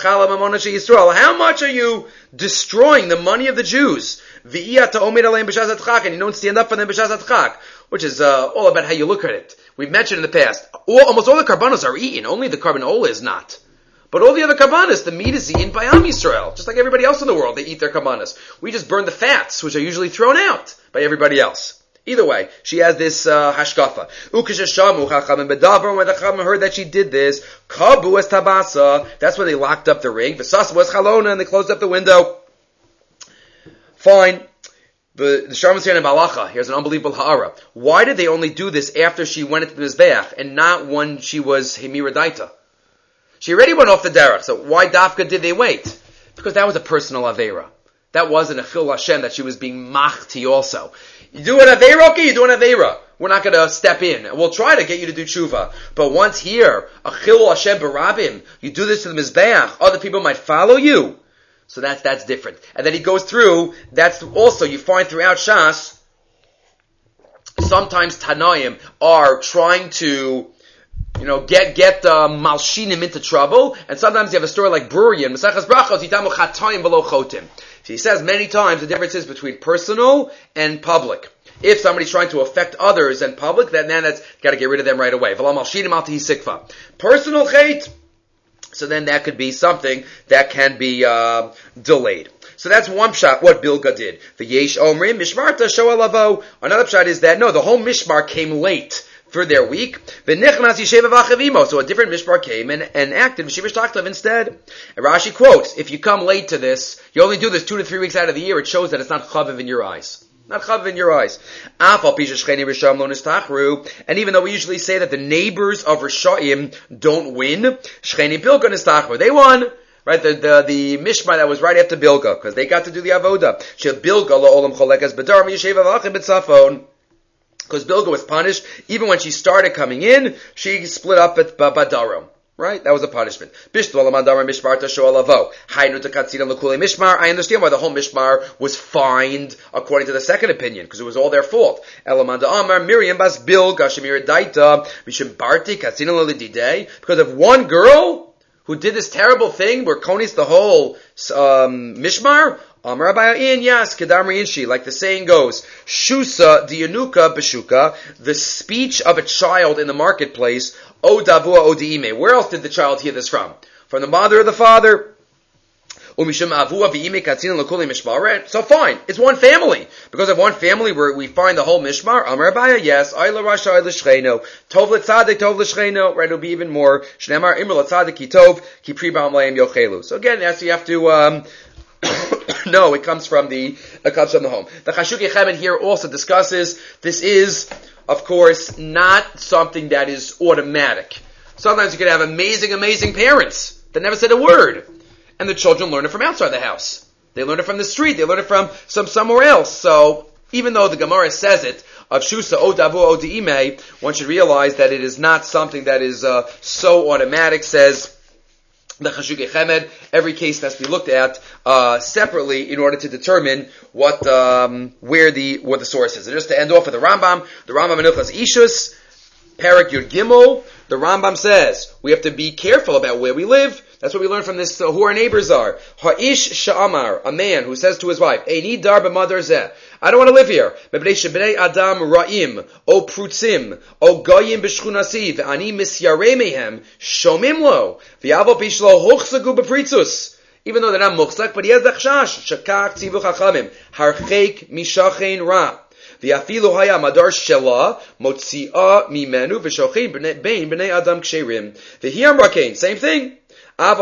are you destroying the money of the Jews? And you don't stand up for them b'shas hatchak, which is uh, all about how you look at it. We've mentioned in the past, all, almost all the karbanos are eaten, only the carbon ola is not. But all the other karbanos, the meat is eaten by Am Yisrael, just like everybody else in the world, they eat their karbanos. We just burn the fats, which are usually thrown out by everybody else. Either way, she has this uh, hashkafa. Ukesheshamu chachamim bedavar, when the chachamim heard that she did this, kabu es tabasa, that's when they locked up the ring. V'sas was chalona, and they closed up the window. Fine. The, the Sharm Tziyana Malacha, here's an unbelievable ha'ara. Why did they only do this after she went into the Mizbeach, and not when she was Hemira Daita? She already went off the derech, so why dafka did they wait? Because that was a personal avera. That wasn't a chil Hashem that she was being machti also. You do an avera, okay, you do an avera. We're not going to step in. We'll try to get you to do tshuva. But once here, a chil Hashem barabim, you do this to the Mizbeach, other people might follow you. So that's, that's different. And then he goes through, that's also, you find throughout Shas, sometimes Tanaim are trying to, you know, get, get, uh, Malshinim into trouble, and sometimes you have a story like Bruri and Mesachas Brachos, Yitamu Chatayim V'lo Chotim. He says many times the difference is between personal and public. If somebody's trying to affect others and public, then, then that's got to get rid of them right away. Personal chait, so then that could be something that can be uh, delayed. So that's one pshat, what Bilga did. The Yesh Omrim, Mishmarta Shoalavo. Another pshat is that, no, the whole Mishmar came late for their week. So a different mishmar came and, and acted V'shivish Taktav instead. And Rashi quotes, if you come late to this, you only do this two to three weeks out of the year, it shows that it's not chaviv in your eyes. Not chaviv in your eyes. And even though we usually say that the neighbors of Rishayim don't win, Shcheni Bilga Nistachru, they won. Right, the, the, the mishmar that was right after Bilga, because they got to do the avoda. Shel Bilga la'olam cholekas b'dar miyashev avachim b'tzafon. Because Bilga was punished, even when she started coming in, she split up at Badarom. Right? That was a punishment. I understand why the whole Mishmar was fined according to the second opinion, because it was all their fault. Because of one girl who did this terrible thing where Konis the whole um, Mishmar, Amar Abayin, yes, Kedamri Inshi, like the saying goes, Shusa diyanuka beshuka, the speech of a child in the marketplace, O davua o diime. Where else did the child hear this from? From the mother or the father? So fine, it's one family. Because of one family where we find the whole Mishmar, Amar Abaya, yes, Ayla Rasha Ayla Shcheno, Tov L'Tzadik, Tov L'Shcheno, right, it'll be even more, Shnemar Imr L'Tzadik Ki Tov, Ki Pri Ba'am Le'em Yochelu. So again, that's, you have to, um, no, it comes from the, it comes from the home. The Chashukei Chemed here also discusses, this is, of course, not something that is automatic. Sometimes you can have amazing, amazing parents that never said a word. And the children learn it from outside the house. They learn it from the street. They learn it from some somewhere else. So, even though the Gemara says it, of Shusa O Davu O Diime, one should realize that it is not something that is uh, so automatic, says the Chashukei Chemed. Every case has to be looked at uh, separately in order to determine what, um, where the, what the source is. And just to end off with the Rambam, the Rambam in Ilchas Ishus, Parak Yud Gimel, the Rambam says, we have to be careful about where we live. That's what we learn from this, uh, who our neighbors are. Ha'ish sha'amar, a man who says to his wife, Eini dar b'madar zeh, I don't want to live here. Mebnei shebnei adam ra'im, o prutzim, o goyim b'shchunasi, ve'ani misyarei mehem, shomim lo, v'yavo pishlo hochsagu b'pritzus. Even though they're not muchsak, but he has the chashash, shakach tzivu chachamim, harcheik mishachein ra. V'afilu haya madar shela, motzi'a mimenu, v'shochin bein b'nei adam ksherim. V'hi amrakein, same thing. The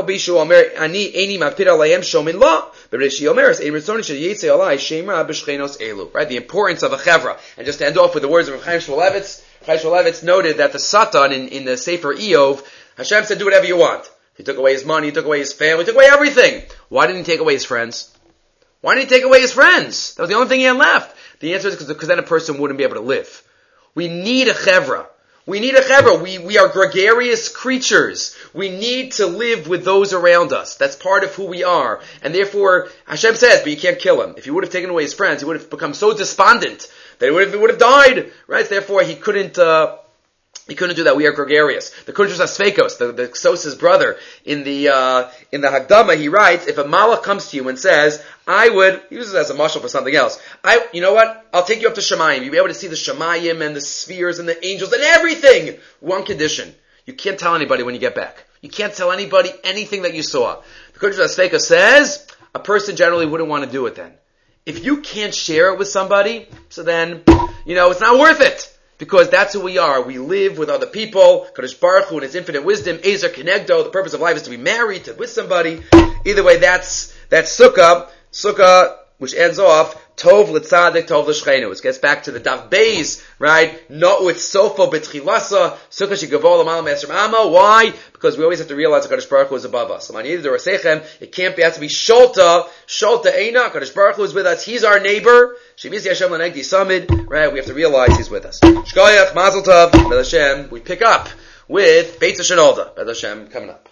importance of a chevra. And just to end off with the words of Chaim Shmulevitz, Chaim Shmulevitz noted that the Satan in, in the Sefer Eov, Hashem said, do whatever you want. He took away his money, he took away his family, he took away everything. Why didn't he take away his friends? Why didn't he take away his friends? That was the only thing he had left. The answer is because then a person wouldn't be able to live. We need a chevra. We need a chevra. We, we are gregarious creatures. We need to live with those around us. That's part of who we are. And therefore, Hashem says, but you can't kill him. If you would have taken away his friends, he would have become so despondent that he would have, he would have died. Right? Therefore, he couldn't, uh, he couldn't do that. We are gregarious. The Kudros Asfekos, the, the Ksos' brother, in the, uh, in the Hagdama, he writes, if a malach comes to you and says, I would, he uses it as a mashal for something else. I, you know what? I'll take you up to Shemayim. You'll be able to see the Shemayim and the spheres and the angels and everything. One condition. You can't tell anybody when you get back. You can't tell anybody anything that you saw. The Kudros Asfekos says, a person generally wouldn't want to do it then. If you can't share it with somebody, so then, you know, it's not worth it. Because that's who we are. We live with other people. Kadosh Baruch Hu in his infinite wisdom, Ezer Kenegdo, the purpose of life is to be married to with somebody. Either way, that's, that's Sukkah. Sukkah, which ends off, Tov l'tzadik, Tov l'shchenu. It gets back to the Dav Beis, right? Not with Sofo betchilasa, Sukkah shigavol l'mal me'esrim amma. Why? Because we always have to realize that Kadosh Baruch Hu is above us. It can't be, it has to be Sholta, Sholta Eina, Kadosh Baruch Hu is with us. He's our neighbor. Shemisi Hashem l'negdi samid, right? We have to realize he's with us. Shkoyach, Mazel Tov, B'ez Hashem, we pick up with Beit Shenolda, B'ez Hashem, coming up.